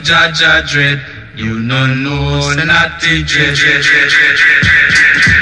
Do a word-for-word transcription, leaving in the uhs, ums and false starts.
Jaja dread. You no know, say not the dread.